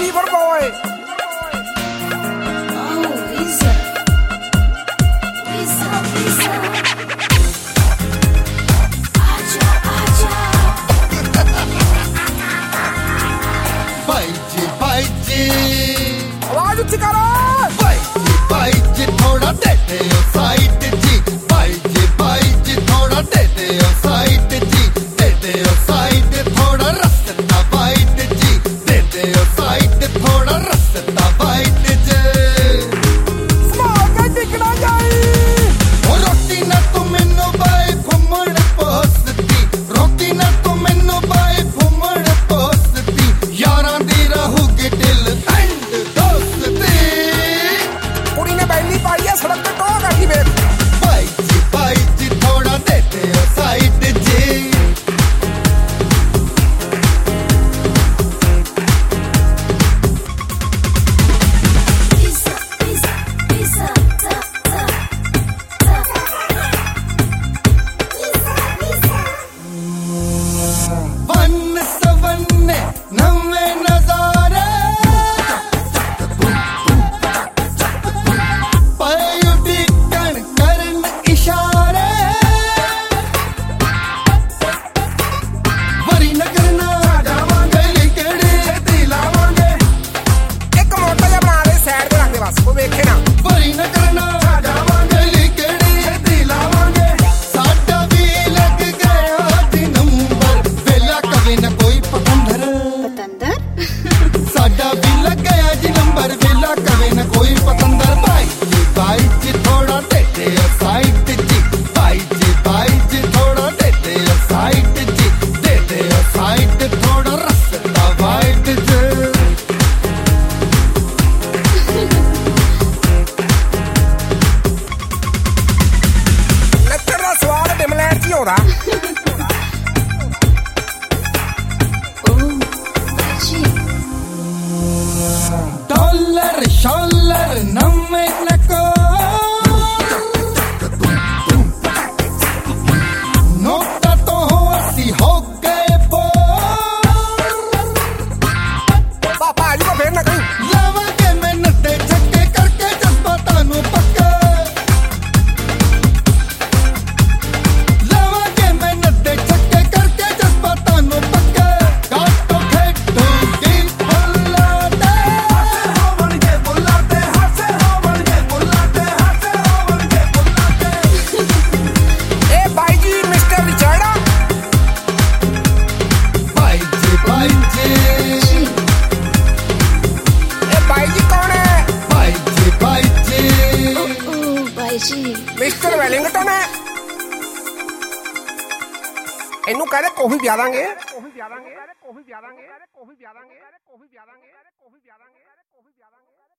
Fever boy. Oh, Lisa. Lisa, Lisa. Aja, aja. भाई जी आवाज ऊंची करो। भाई जी थोड़ा दे दे साइड जी। भाई जी थोड़ा दे दे साइड जी। दे दे साइड थोड़ा रस्ता वाइट जी। दे दे साइड थोड़ा रस्ता वाइट जी। स्मॉल का दिखना चाहिए। ओ रोटी ना तू मैनू बाई घुमण पोसती। रोटी ना तू मैनू बाई घुमण पोसती। यारां दी रहूगी दिल एंड दोस्ती। कुड़ी ने बैली पाई है सड़क पे टोक आगी बेर। भाई जी थोड़ा दे दे साइड जी। Lisa, Lisa, Lisa. Ta, ta, ta. Lisa, Lisa. वन सवन्ने नवे नजारे। पायु डिकन करन इशारे। वरी न करना जावांगे लिकड़ी छेती लावांगे। एक मोटा जिहा बना दे साइड ते रख दे बस कोई वेखे ना। वरी न करना जावांगे लिकड़ी छेती लावांगे। साडा भी लग गया दी नंबर। वेला कभी न कोई पतंदर। Patandar? साडा भी लग गया जी नंबर। वेला कवे न कोई पतंदर। भाई जी थोड़ा दे दे साइड जी। भाई जी थोड़ा दे दे साइड जी। दे दे साइड थोड़ा रस्ता वाइट जी। नच्चण दा स्वाद डिमलैंड च ही होंदा। Oh, Baji. डॉलर शॉलर नवे नको। नोटा तो असी हो गए बोर। पापा आजू को फेर ना कहीं। लावांगे मेहनत दे छक्के करके जज्बा तानू पक्का। लावांगे मेहनत दे छक्के करके जज्बा तानू पक्का। काटो खेटो की बुलाते। हासे होवणगे बुलाते। हासे होवणगे बुलाते। हासे होवणगे बुलाते। ए भाई जी मिस्टर रिचर्ड। भाई जी Baji. ए भाई जी कौन है? भाई जी Oh, Baji. ਮਿਸਟਰ ਵੈਲਿੰਗਟਨ ਹੈ। ਇਹਨੂੰ ਕਹਦੇ ਕੌਫੀ ਪਿਆ ਦਾਂਗੇ। ਕੌਫੀ ਪਿਆ ਦਾਂਗੇ। ਕੌਫੀ ਪਿਆ ਦਾਂਗੇ। ਕੌਫੀ ਪਿਆ ਦਾਂਗੇ। ਕੌਫੀ ਪਿਆ ਦਾਂਗੇ। ਕੌਫੀ ਪਿਆ ਦਾਂਗੇ। ਕੌਫੀ ਪਿਆ ਦਾਂਗੇ।